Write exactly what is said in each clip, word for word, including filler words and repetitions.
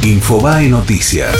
Infobae Noticias.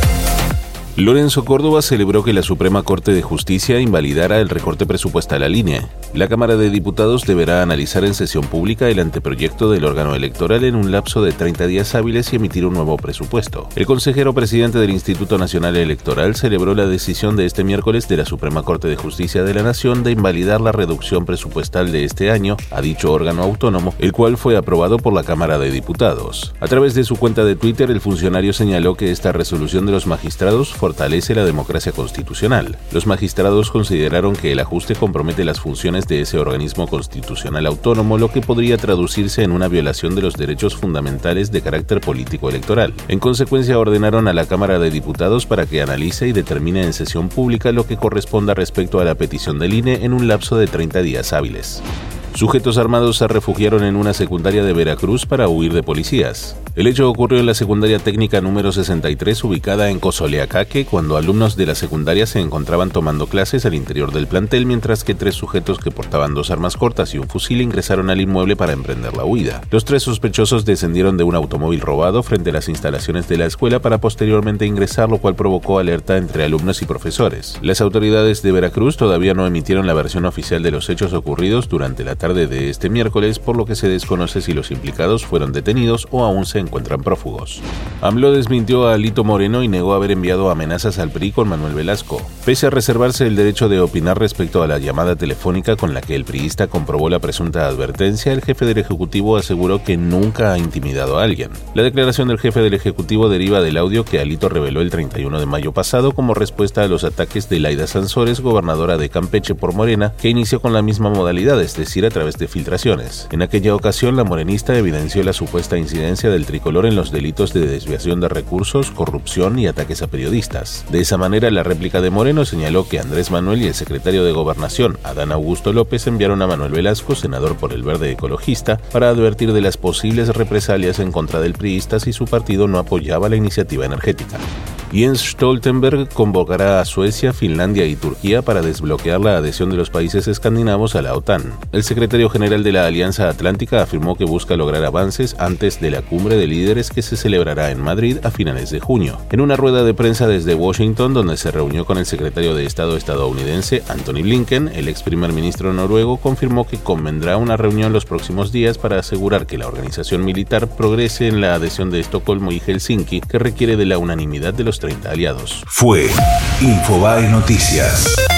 Lorenzo Córdoba celebró que la Suprema Corte de Justicia invalidara el recorte presupuestal al I N E. La Cámara de Diputados deberá analizar en sesión pública el anteproyecto del órgano electoral en un lapso de treinta días hábiles y emitir un nuevo presupuesto. El consejero presidente del Instituto Nacional Electoral celebró la decisión de este miércoles de la Suprema Corte de Justicia de la Nación de invalidar la reducción presupuestal de este año a dicho órgano autónomo, el cual fue aprobado por la Cámara de Diputados. A través de su cuenta de Twitter, el funcionario señaló que esta resolución de los magistrados fortalece la democracia constitucional. Los magistrados consideraron que el ajuste compromete las funciones de ese organismo constitucional autónomo, lo que podría traducirse en una violación de los derechos fundamentales de carácter político electoral. En consecuencia, ordenaron a la Cámara de Diputados para que analice y determine en sesión pública lo que corresponda respecto a la petición del I N E en un lapso de treinta días hábiles. Sujetos armados se refugiaron en una secundaria de Veracruz para huir de policías. El hecho ocurrió en la secundaria técnica número sesenta y tres, ubicada en Cozoleacaque, cuando alumnos de la secundaria se encontraban tomando clases al interior del plantel, mientras que tres sujetos que portaban dos armas cortas y un fusil ingresaron al inmueble para emprender la huida. Los tres sospechosos descendieron de un automóvil robado frente a las instalaciones de la escuela para posteriormente ingresar, lo cual provocó alerta entre alumnos y profesores. Las autoridades de Veracruz todavía no emitieron la versión oficial de los hechos ocurridos durante la tarde de este miércoles, por lo que se desconoce si los implicados fueron detenidos o aún se encuentran prófugos. AMLO desmintió a Alito Moreno y negó haber enviado amenazas al P R I con Manuel Velasco. Pese a reservarse el derecho de opinar respecto a la llamada telefónica con la que el priista comprobó la presunta advertencia, el jefe del Ejecutivo aseguró que nunca ha intimidado a alguien. La declaración del jefe del Ejecutivo deriva del audio que Alito reveló el treinta y uno de mayo pasado como respuesta a los ataques de Laida Sansores, gobernadora de Campeche por Morena, que inició con la misma modalidad, es decir, a través de filtraciones. En aquella ocasión, la morenista evidenció la supuesta incidencia del tricolor en los delitos de desviación de recursos, corrupción y ataques a periodistas. De esa manera, la réplica de Moreno señaló que Andrés Manuel y el secretario de Gobernación, Adán Augusto López, enviaron a Manuel Velasco, senador por el Verde Ecologista, para advertir de las posibles represalias en contra del priista si su partido no apoyaba la iniciativa energética. Jens Stoltenberg convocará a Suecia, Finlandia y Turquía para desbloquear la adhesión de los países escandinavos a la OTAN. El secretario general de la Alianza Atlántica afirmó que busca lograr avances antes de la cumbre de líderes que se celebrará en Madrid a finales de junio. En una rueda de prensa desde Washington, donde se reunió con el secretario de Estado estadounidense Antony Blinken, el ex primer ministro noruego confirmó que convendrá una reunión los próximos días para asegurar que la organización militar progrese en la adhesión de Estocolmo y Helsinki, que requiere de la unanimidad de los treinta aliados. Fue Infobae Noticias.